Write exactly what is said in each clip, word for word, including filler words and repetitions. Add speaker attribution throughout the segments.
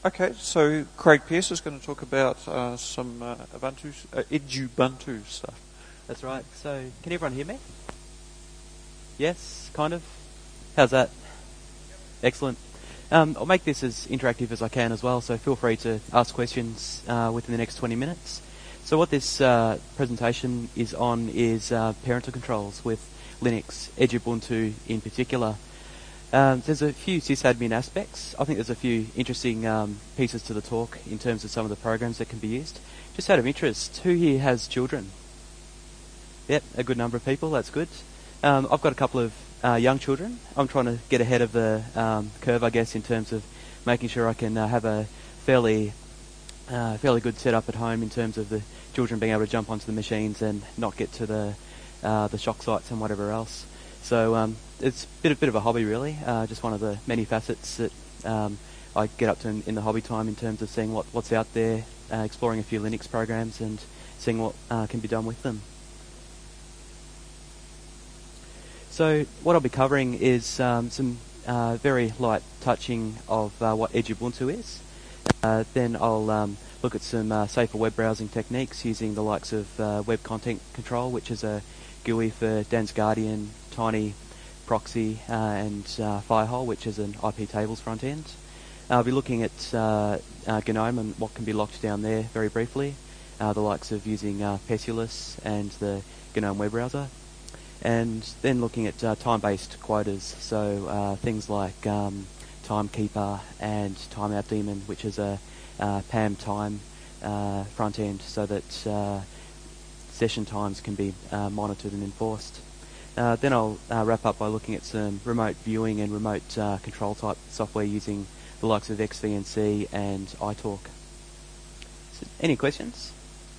Speaker 1: Okay, so Craig Pearce is going to talk about uh, some uh, Ubuntu, uh, Edubuntu stuff.
Speaker 2: That's right. So, can everyone hear me? Yes, kind of. How's that? Excellent. Um, I'll make this as interactive as I can as well, so feel free to ask questions uh, within the next twenty minutes. So what this uh, presentation is on is uh, parental controls with Linux, Edubuntu in particular. Um, there's a few sysadmin aspects. I think there's a few interesting um, pieces to the talk in terms of some of the programs that can be used. Just out of interest, who here has children? Yep, a good number of people, that's good. Um, I've got a couple of uh, young children. I'm trying to get ahead of the um, curve, I guess, in terms of making sure I can uh, have a fairly uh, fairly good setup at home in terms of the children being able to jump onto the machines and not get to the uh, the shock sites and whatever else. So um, it's a bit, a bit of a hobby, really, uh, just one of the many facets that um, I get up to in, in the hobby time in terms of seeing what, what's out there, uh, exploring a few Linux programs and seeing what uh, can be done with them. So what I'll be covering is um, some uh, very light touching of uh, what Edubuntu is. Uh, then I'll um, look at some uh, safer web browsing techniques using the likes of uh, Web Content Control, which is a G U I for Dan's Guardian, Tiny, Proxy, uh, and uh, Firehole, which is an I P tables front end. I'll be looking at uh, uh, GNOME and what can be locked down there very briefly, uh, the likes of using uh, Pessulus and the GNOME web browser. And then looking at uh, time-based quotas, so uh, things like um, Timekeeper and Timeout Daemon, which is a uh, P A M time uh, front end, so that uh, session times can be uh, monitored and enforced. Uh, then I'll uh, wrap up by looking at some remote viewing and remote uh, control type software using the likes of X V N C and iTalk. So, any questions?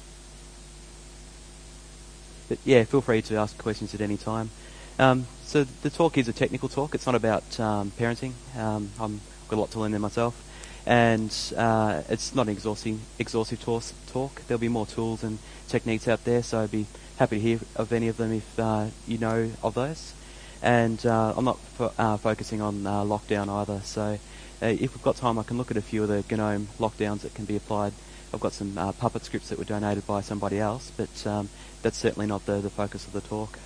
Speaker 2: But yeah, feel free to ask questions at any time. Um, so the talk is a technical talk. It's not about um, parenting. Um, I'm, I've got a lot to learn there myself. And uh, it's not an exhaustive, exhaustive talk. There'll be more tools and techniques out there, so I'd be happy to hear of any of them if uh, you know of those. And uh, I'm not fo- uh, focusing on uh, lockdown either, so uh, if we've got time I can look at a few of the GNOME lockdowns that can be applied. I've got some uh, Puppet scripts that were donated by somebody else, but um, that's certainly not the, the focus of the talk.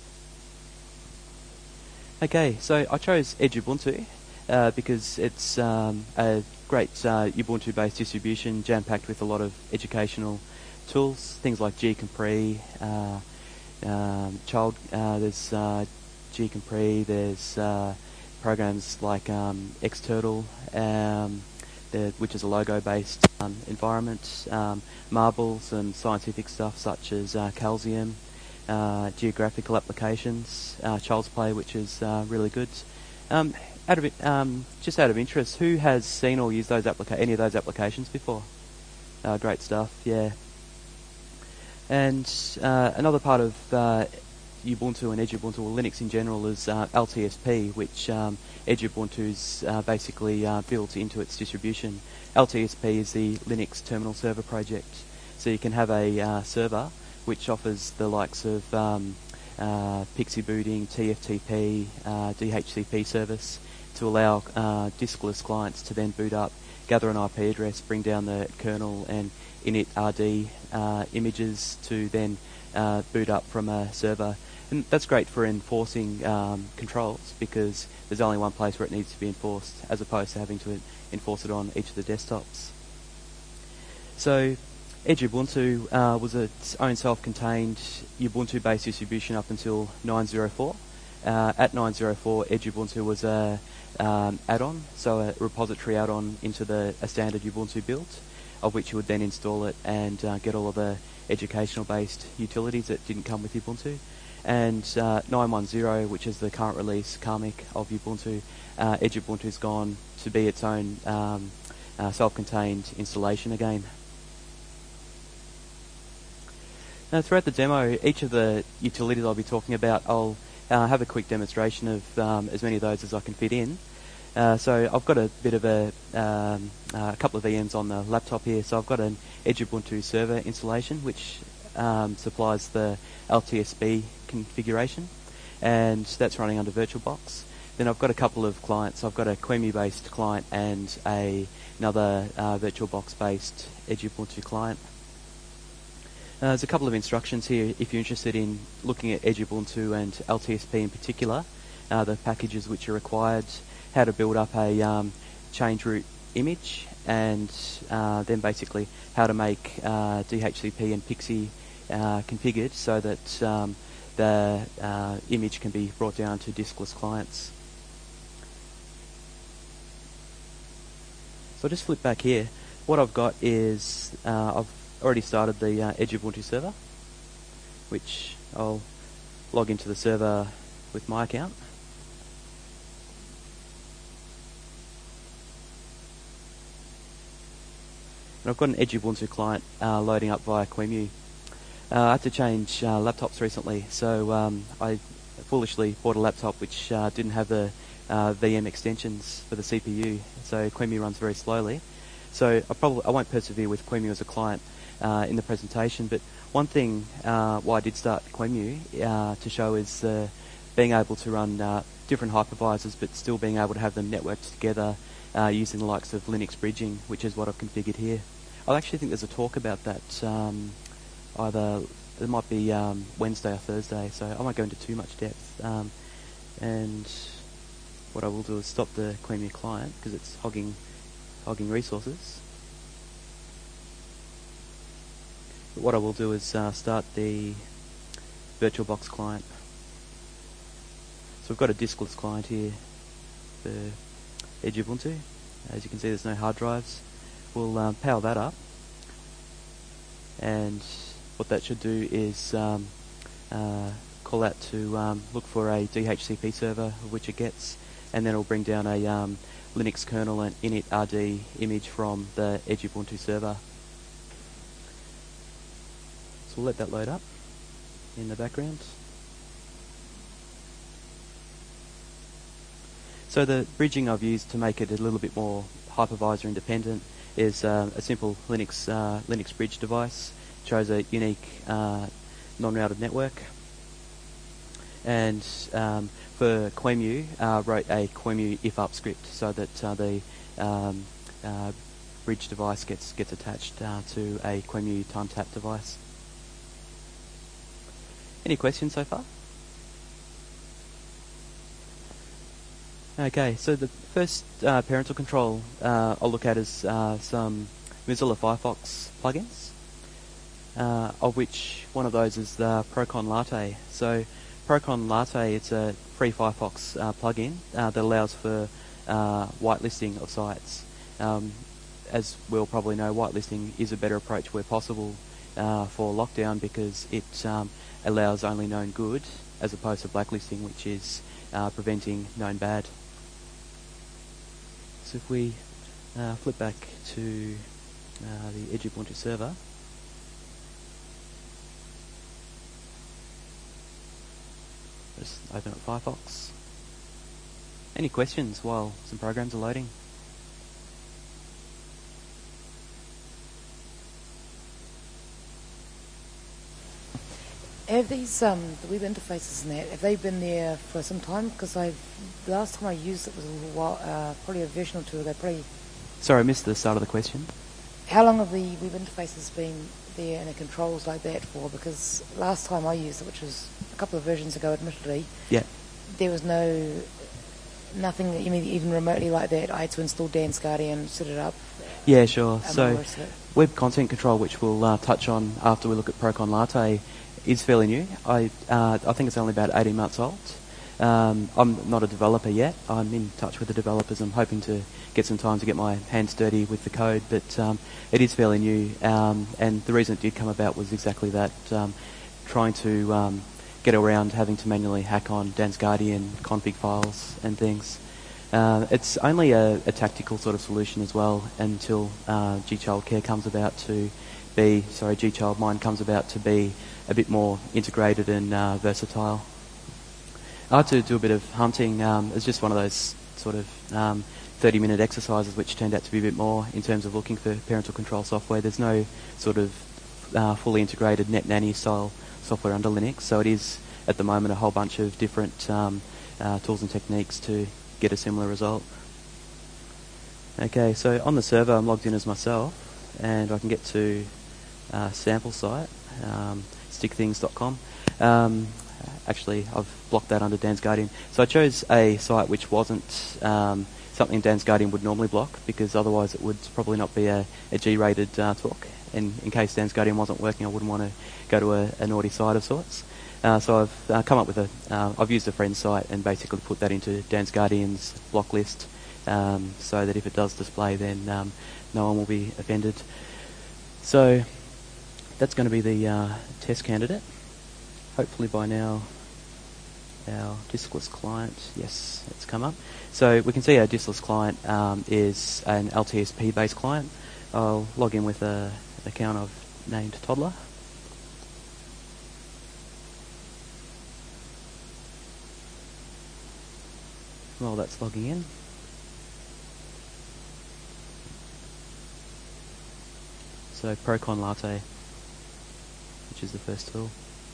Speaker 2: Okay, so I chose Edubuntu uh, because it's um, a great uh, Ubuntu-based distribution jam-packed with a lot of educational tools, things like gcompree, uh, um, child, uh, there's uh, gcompree, there's uh, programs like um, Xturtle, um, The, which is a logo-based um, environment, um, marbles and scientific stuff such as uh, Calcium, uh, geographical applications, uh, Child's Play, which is uh, really good. Um, out of it, um, just out of interest, who has seen or used those applica- any of those applications before? Uh, great stuff, yeah. And uh, another part of uh, Ubuntu and Edubuntu, or Linux in general, is uh, L T S P, which um, Edubuntu's uh, basically uh, built into its distribution. L T S P is the Linux Terminal Server project. So you can have a uh, server which offers the likes of um, uh, Pixie booting, T F T P, uh, D H C P service to allow uh, diskless clients to then boot up, gather an I P address, bring down the kernel and init R D uh, images to then uh, boot up from a server. And that's great for enforcing um, controls because there's only one place where it needs to be enforced as opposed to having to enforce it on each of the desktops. So Edubuntu uh, was its own self-contained Ubuntu-based distribution up until nine oh four. Uh, at nine oh four, Edubuntu was a um, add-on, so a repository add-on into the a standard Ubuntu build, of which you would then install it and uh, get all of the educational-based utilities that didn't come with Ubuntu. And uh, nine ten, which is the current release, Karmic, of Ubuntu, uh, Edubuntu's gone to be its own um, uh, self-contained installation again. Now, throughout the demo, each of the utilities I'll be talking about, I'll uh, have a quick demonstration of um, as many of those as I can fit in. Uh, so I've got a bit of a, um, uh, a couple of V Ms on the laptop here. So I've got an Edubuntu server installation, which um, supplies the L T S P configuration, and that's running under VirtualBox. then I've got a couple of clients. I've got a QEMU-based client and a, another uh, VirtualBox-based Edge Ubuntu client. Uh, there's a couple of instructions here if you're interested in looking at Edge Ubuntu and L T S P in particular, uh, the packages which are required, how to build up a um, change root image, and uh, then basically how to make uh, D H C P and Pixie uh, configured so that um, the uh, image can be brought down to diskless clients. So I'll just flip back here. What I've got is uh, I've already started the uh, Edge Ubuntu server, which I'll log into the server with my account. And I've got an Edge Ubuntu client uh, loading up via QEMU. Uh, I had to change uh, laptops recently, so um, I foolishly bought a laptop which uh, didn't have the uh, V M extensions for the C P U, so QEMU runs very slowly. So I probably I won't persevere with QEMU as a client uh, in the presentation, but one thing uh, why I did start QEMU uh, to show is uh, being able to run uh, different hypervisors, but still being able to have them networked together uh, using the likes of Linux bridging, which is what I've configured here. I actually think there's a talk about that. Um, either it might be um, Wednesday or Thursday, so I won't go into too much depth. Um, and what I will do is stop the QEMU client because it's hogging hogging resources. But what I will do is uh, start the VirtualBox client. So we've got a diskless client here for Edge Ubuntu. As you can see, there's no hard drives. We'll um, power that up, and what that should do is um, uh, call out to um, look for a D H C P server, which it gets, and then it'll bring down a um, Linux kernel and init R D image from the Edge Ubuntu server. So we'll let that load up in the background. So the bridging I've used to make it a little bit more hypervisor independent is uh, a simple Linux uh, Linux bridge device. Shows a unique uh, non-routed network. And um, for QEMU, uh, wrote a QEMU if-up script so that uh, the um, uh, bridge device gets gets attached uh, to a QEMU time-tap device. Any questions so far? Okay, so the first uh, parental control uh, I'll look at is uh, some Mozilla Firefox plugins, uh, of which one of those is the Procon Latte. So Procon Latte, it's a free Firefox uh, plugin uh, that allows for uh, whitelisting of sites. Um, as we'll probably know, whitelisting is a better approach where possible uh, for lockdown because it um, allows only known good as opposed to blacklisting, which is uh, preventing known bad. So if we uh, flip back to uh, the Edge Ubuntu server, just open up Firefox. Any questions while some programs are loading?
Speaker 3: Have these um, the web interfaces and that, have they been there for some time? Because I, the last time I used it was a little while, uh, probably a version or two ago. Probably.
Speaker 2: Sorry, I missed the start of the question.
Speaker 3: How long have the web interfaces been there and the controls like that for? Because last time I used it, which was a couple of versions ago, admittedly,
Speaker 2: yeah,
Speaker 3: there was no nothing even remotely like that. I had to install Dance Guardian, set it up.
Speaker 2: Yeah, sure. So web content control, which we'll uh, touch on after we look at Procon Latte, is fairly new. I uh, I think it's only about eighteen months old. Um, I'm not a developer yet. I'm in touch with the developers. I'm hoping to get some time to get my hands dirty with the code, but um, it is fairly new. Um, and the reason it did come about was exactly that, um, trying to um, get around having to manually hack on Dance Guardian config files and things. Uh, it's only a, a tactical sort of solution as well until uh, gchildcare comes about to be, sorry, gchildmine comes about to be a bit more integrated and uh, versatile. I had to do a bit of hunting. Um, it's just one of those sort of um, thirty minute exercises which turned out to be a bit more in terms of looking for parental control software. There's no sort of uh, fully integrated NetNanny style software under Linux, so it is at the moment a whole bunch of different um, uh, tools and techniques to get a similar result. Okay, so on the server I'm logged in as myself, and I can get to uh, sample site, um, stick things dot com. Um, actually, I've blocked that under Dan's Guardian. So I chose a site which wasn't um, something Dan's Guardian would normally block, because otherwise it would probably not be a, a G-rated uh, talk. And in case Dan's Guardian wasn't working, I wouldn't want to go to a, a naughty site of sorts. Uh, so I've uh, come up with a, uh, I've used a friend's site and basically put that into Dan's Guardian's block list, um, so that if it does display, then um, no one will be offended. So that's going to be the uh, test candidate. Hopefully by now our diskless client, yes, it's come up. So we can see our diskless client um, is an L T S P based client. I'll log in with a, an account I've named Toddler. While that's logging in. So Procon Latte, which is the first tool.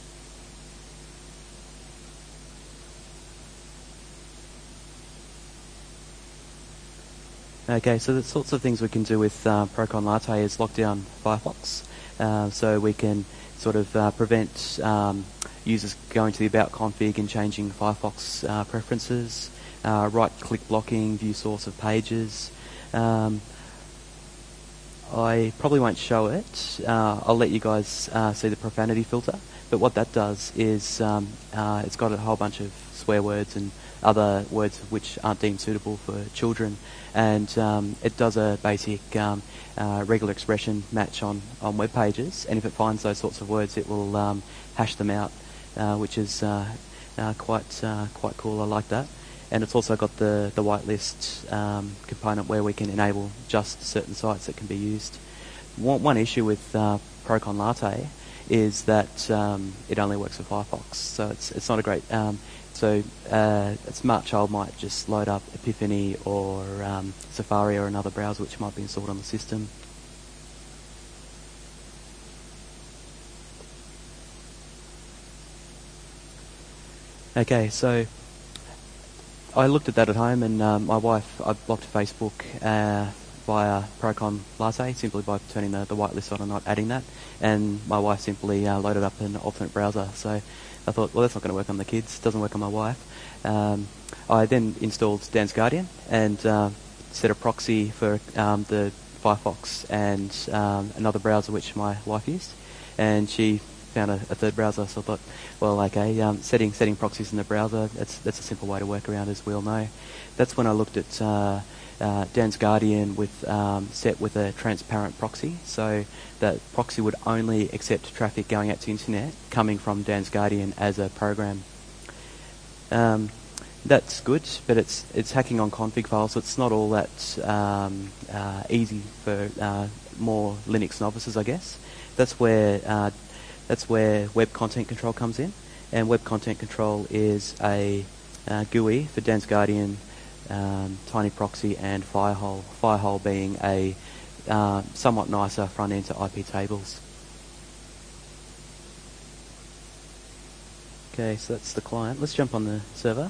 Speaker 2: Okay, so the sorts of things we can do with uh, Procon Latte is lock down Firefox, uh, so we can sort of uh, prevent um, users going to the About config and changing Firefox uh, preferences, uh, right-click blocking, view source of pages. Um, I probably won't show it. Uh, I'll let you guys uh, see the profanity filter, but what that does is um, uh, it's got a whole bunch of swear words and other words which aren't deemed suitable for children, and um, it does a basic um, uh, regular expression match on, on web pages, and if it finds those sorts of words it will um, hash them out, uh, which is uh, uh, quite uh, quite cool. I like that. And it's also got the, the whitelist um, component where we can enable just certain sites that can be used. One, one issue with uh, Procon Latte is that um, it only works for Firefox, so it's it's not a great. Um, so uh, a smart child might just load up Epiphany or um, Safari or another browser which might be installed on the system. Okay, so I looked at that at home, and um, my wife, I blocked Facebook uh, via Procon Latte simply by turning the, the whitelist on and not adding that, and my wife simply uh, loaded up an alternate browser. So I thought, well, that's not going to work on the kids, doesn't work on my wife. Um, I then installed Dan's Guardian and uh, set a proxy for um, the Firefox and um, another browser which my wife used, and she found a, a third browser, so I thought, well, okay, um, setting setting proxies in the browser, that's that's a simple way to work around, as we all know. That's when I looked at uh, uh, Dan's Guardian with um, set with a transparent proxy, so that proxy would only accept traffic going out to the internet coming from Dan's Guardian as a program. Um, that's good, but it's it's hacking on config files, so it's not all that um, uh, easy for uh, more Linux novices, I guess. That's where uh, That's where Web Content Control comes in, and Web Content Control is a uh, G U I for Dan's Guardian, um, Tiny Proxy, and Firehole. Firehole being a uh, somewhat nicer front end to I P tables. Okay, so that's the client. Let's jump on the server.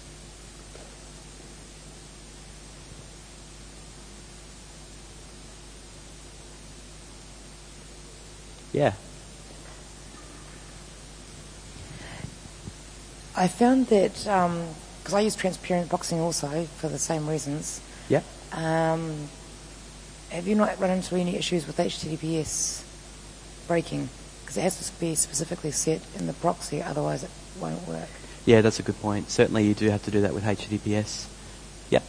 Speaker 2: Yeah.
Speaker 3: I found that, because um, I use transparent boxing also for the same reasons.
Speaker 2: Yeah.
Speaker 3: Um, have you not run into any issues with H T T P S breaking? Because it has to be specifically set in the proxy, otherwise it won't work.
Speaker 2: Yeah, that's a good point. Certainly you do have to do that with H T T P S. Yeah.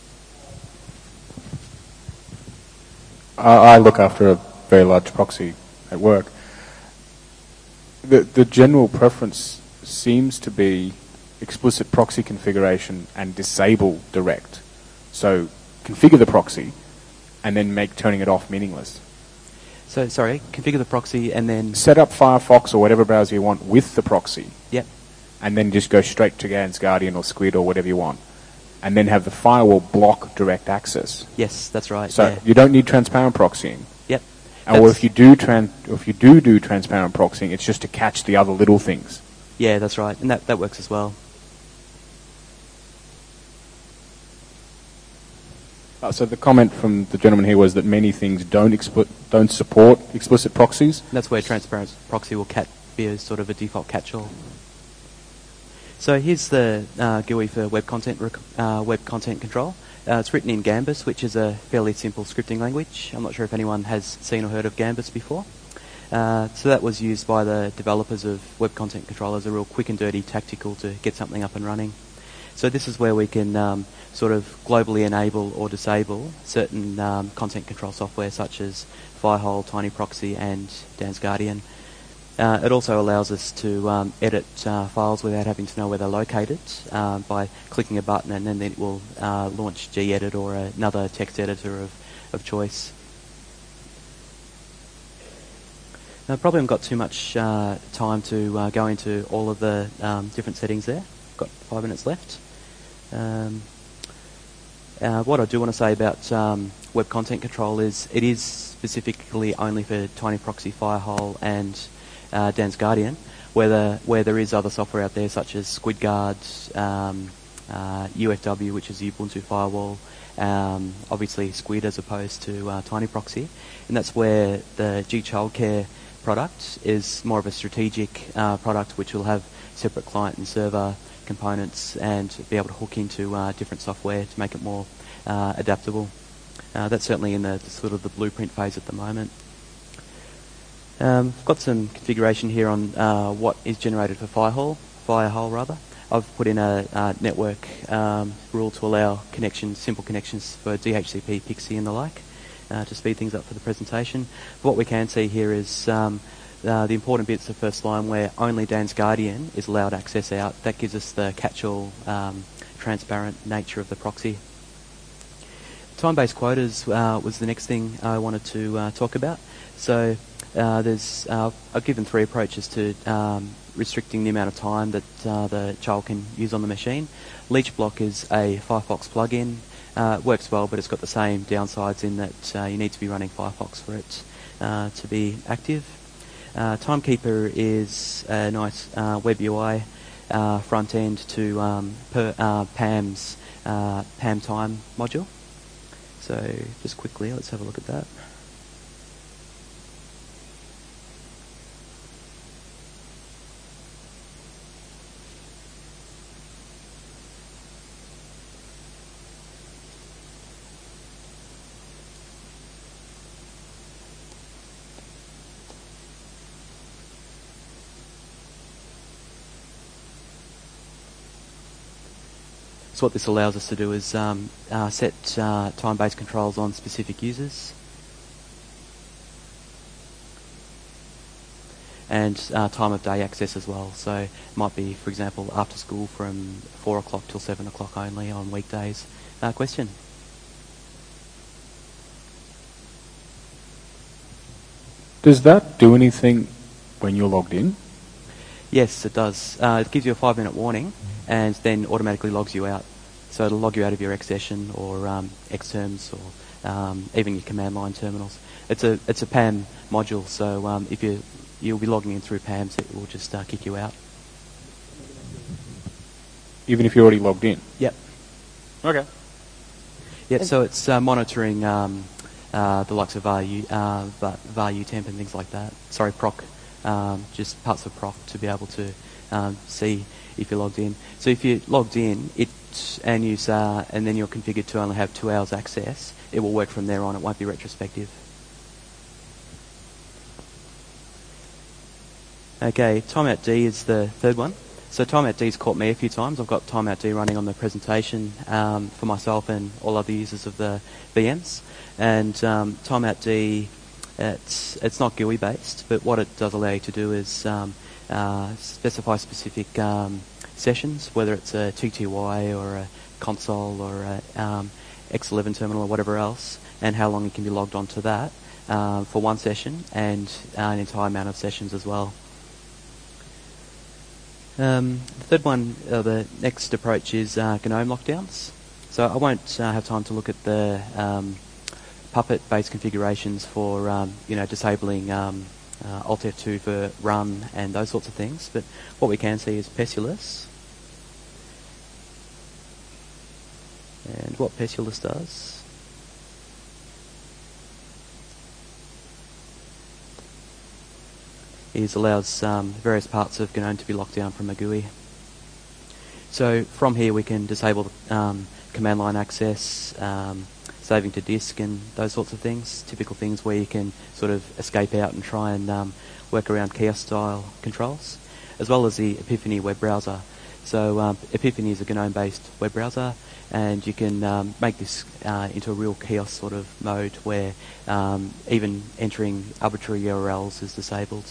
Speaker 4: I look after a very large proxy at work. The the general preference seems to be explicit proxy configuration and disable direct. So configure the proxy and then make turning it off meaningless.
Speaker 2: So, sorry, configure the proxy and then...
Speaker 4: Set up Firefox or whatever browser you want with the proxy.
Speaker 2: Yep.
Speaker 4: And then just go straight to Dan's Guardian or Squid or whatever you want. And then have the firewall block direct access.
Speaker 2: Yes, that's right.
Speaker 4: So
Speaker 2: yeah.
Speaker 4: you don't need transparent proxying.
Speaker 2: Yep.
Speaker 4: Or if you do tran- if you do do transparent proxying, it's just to catch the other little things.
Speaker 2: Yeah, that's right, and that, that works as well.
Speaker 4: Uh, so the comment from the gentleman here was that many things don't expli- don't support explicit proxies.
Speaker 2: That's where transparent proxy will cat be a sort of a default catch-all. So here's the uh, G U I for web content rec- uh, web content control. Uh, it's written in Gambus, which is a fairly simple scripting language. I'm not sure if anyone has seen or heard of Gambus before. Uh, so that was used by the developers of web content control as a real quick and dirty tactical to get something up and running. So this is where we can um, sort of globally enable or disable certain um, content control software such as Firehole, TinyProxy and Dan's Guardian. Uh, it also allows us to um, edit uh, files without having to know where they're located uh, by clicking a button, and then it will uh, launch gedit or another text editor of, of choice. Now, I probably haven't got too much uh, time to uh, go into all of the um, different settings there. Got five minutes left. Um, uh, what I do want to say about um, web content control is it is specifically only for TinyProxy, Firehole and Uh, Dan's Guardian, where, the, where there is other software out there such as SquidGuard, um, uh, U F W, which is the Ubuntu firewall, um, obviously Squid as opposed to uh, TinyProxy, and that's where the G Childcare product is more of a strategic uh, product which will have separate client and server components and be able to hook into uh, different software to make it more uh, adaptable. Uh, that's certainly in the, the sort of the blueprint phase at the moment. Um, I've got some configuration here on uh, what is generated for Firehole, Firehole rather. I've put in a uh, network um, rule to allow connections, simple connections for D H C P, Pixie and the like, uh, to speed things up for the presentation. But what we can see here is um, uh, the important bits of first line where only Dan's Guardian is allowed access out. That gives us the catch-all um, transparent nature of the proxy. Time-based quotas uh, was the next thing I wanted to uh, talk about. So Uh, there's, uh, I've given three approaches to um, restricting the amount of time that uh, the child can use on the machine. LeechBlock is a Firefox plugin. Uh, it works well, but it's got the same downsides in that uh, you need to be running Firefox for it uh, to be active. Uh, Timekeeper is a nice uh, web U I uh, front end to um, per, uh, P A M's uh, P A M time module. So just quickly, let's have a look at that. So what this allows us to do is um, uh, set uh, time-based controls on specific users. And uh, time of day access as well. So it might be, for example, after school from four o'clock till seven o'clock only on weekdays. Uh, question?
Speaker 4: Does that do anything when you're logged in?
Speaker 2: Yes, it does. Uh, it gives you a five-minute warning and then automatically logs you out. So it'll log you out of your X session or um, Xterms or um, even your command line terminals. It's a it's a P A M module, so um, if you you'll be logging in through P A M, so it will just uh, kick you out.
Speaker 4: Even if you're already logged in?
Speaker 2: Yep.
Speaker 4: Okay.
Speaker 2: Yep. So it's uh, monitoring um, uh, the likes of var U, uh, var U temp and things like that. Sorry, proc. Um, just parts of proc to be able to um, see if you're logged in. So if you're logged in, it and you uh, and then you're configured to only have two hours access, it will work from there on. It won't be retrospective. Okay, Timeout D is the third one. So Timeout D's caught me a few times. I've got Timeout D running on the presentation um, for myself and all other users of the V Ms. And um, Timeout D, it's it's not G U I based, but what it does allow you to do is um, uh, specify specific um, sessions, whether it's a T T Y or a console or a um, X eleven terminal or whatever else, and how long you can be logged onto that uh, for one session and uh, an entire amount of sessions as well. Um, the third one, uh, the next approach is uh, GNOME lockdowns. So I won't uh, have time to look at the um, Puppet-based configurations for um, you know disabling um, uh, Alt F two for run and those sorts of things. But what we can see is Pessulus. And what Pessulus does is allows um, various parts of GNOME to be locked down from a G U I. So from here we can disable um, command line access, um, saving to disk and those sorts of things, typical things where you can sort of escape out and try and um, work around kiosk style controls, as well as the Epiphany web browser. So um, Epiphany is a GNOME based web browser, and you can um, make this uh, into a real kiosk sort of mode where um, even entering arbitrary U R Ls is disabled.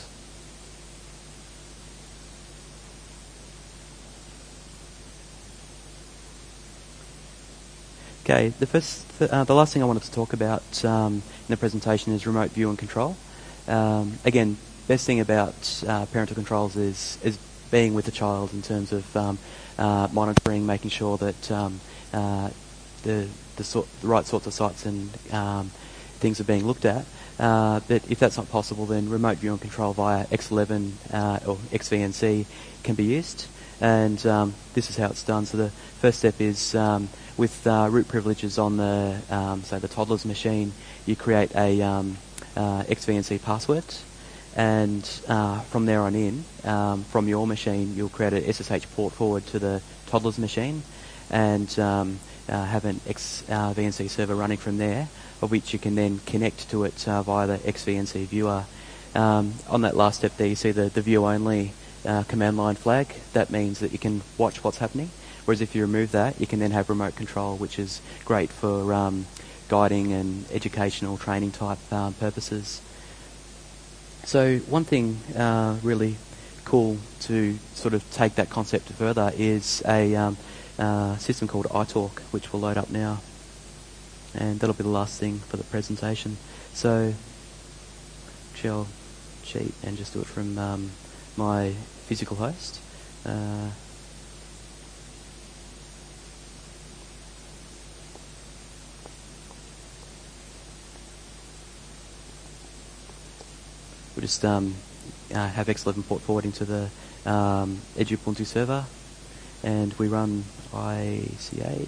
Speaker 2: Okay, the first, th- uh, the last thing I wanted to talk about um, in the presentation is remote view and control. Um, again, best thing about uh, parental controls is is being with the child in terms of um, uh, monitoring, making sure that um, uh, the the, sort, the right sorts of sites and um, things are being looked at. Uh, but if that's not possible, then remote view and control via X eleven uh, or X V N C can be used. And um, this is how it's done. So the first step is um, with uh, root privileges on the, um, say, the toddler's machine, you create a um, uh, X V N C password, and uh, from there on in, um, from your machine, you'll create an S S H port forward to the toddler's machine, and um, uh, have an X V N C server running from there, of which you can then connect to it uh, via the X V N C viewer. Um, on that last step there, you see the, the view only uh, command line flag. That means that you can watch what's happening. Whereas if you remove that, you can then have remote control, which is great for um, guiding and educational training type um, purposes. So one thing uh, really cool to sort of take that concept further is a um, uh, system called iTalk, which will load up now. And that'll be the last thing for the presentation. So actually I'll cheat and just do it from um, my physical host. Uh, We'll just um, uh, have X eleven port forwarding to the um, Edge Ubuntu server, and we run I C A.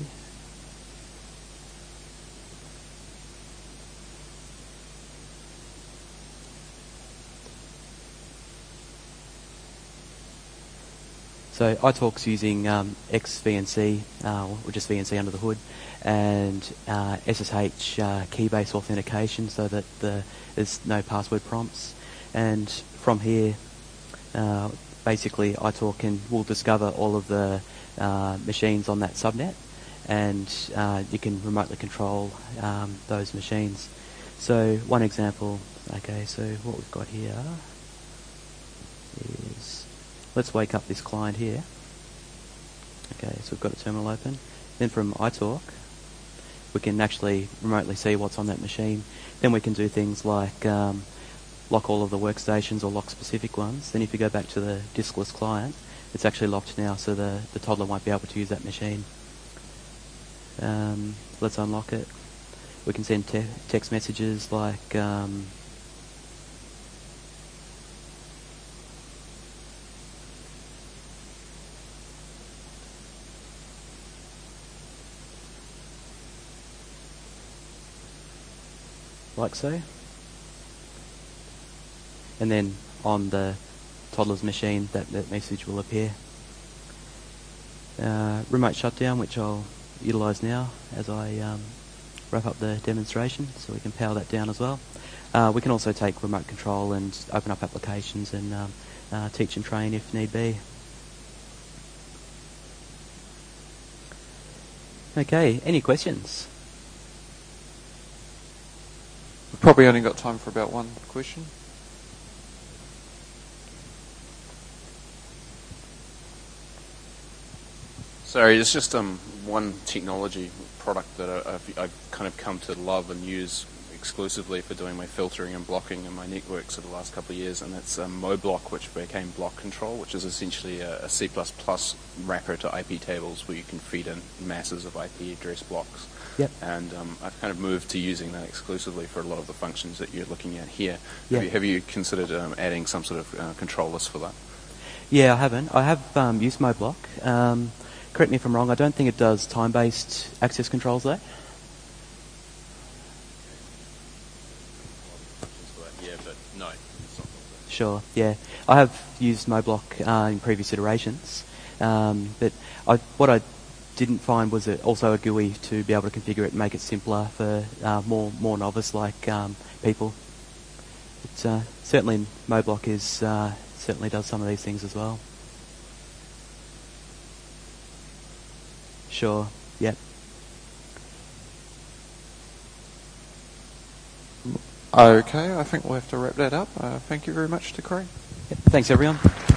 Speaker 2: So iTalk's using um, X V N C, uh, or just V N C under the hood, and uh, S S H uh, key-based authentication, so that the, there's no password prompts. And from here, uh, basically iTalk can will discover all of the uh, machines on that subnet, and uh, you can remotely control um, those machines. So one example, okay, so what we've got here is, let's wake up this client here. Okay, so we've got a terminal open. Then from iTalk, we can actually remotely see what's on that machine. Then we can do things like um, lock all of the workstations or lock specific ones. Then if you go back to the diskless client, it's actually locked now, so the, the toddler won't be able to use that machine. Um, let's unlock it. We can send te- text messages like um, like so. And then on the toddler's machine, that, that message will appear. Uh, remote shutdown, which I'll utilise now as I um, wrap up the demonstration, so we can power that down as well. Uh, we can also take remote control and open up applications and um, uh, teach and train if need be. Okay, any questions?
Speaker 1: We've probably only got time for about one question.
Speaker 5: Sorry, it's just um, one technology product that I, I've, I've kind of come to love and use exclusively for doing my filtering and blocking in my networks for the last couple of years, and that's um, MoBlock, which became Block Control, which is essentially a, a C plus plus wrapper to I P tables where you can feed in masses of I P address blocks.
Speaker 2: Yep.
Speaker 5: And um, I've kind of moved to using that exclusively for a lot of the functions that you're looking at here.
Speaker 2: Yep.
Speaker 5: Have, you, have you considered um, adding some sort of uh, control list for that?
Speaker 2: Yeah, I haven't. I have um, used MoBlock. Um, correct me if I'm wrong, I don't think it does time-based access controls though.
Speaker 5: Yeah, but no. It's not
Speaker 2: Sure, yeah. I have used Moblock uh, in previous iterations, um, but I, what I didn't find was a, also a G U I to be able to configure it and make it simpler for uh, more more novice-like um, people. But uh, certainly Moblock is uh, certainly does some of these things as well. Sure, yep.
Speaker 1: Okay, I think we'll have to wrap that up. Uh, thank you very much to Craig.
Speaker 2: Yep. Thanks, everyone.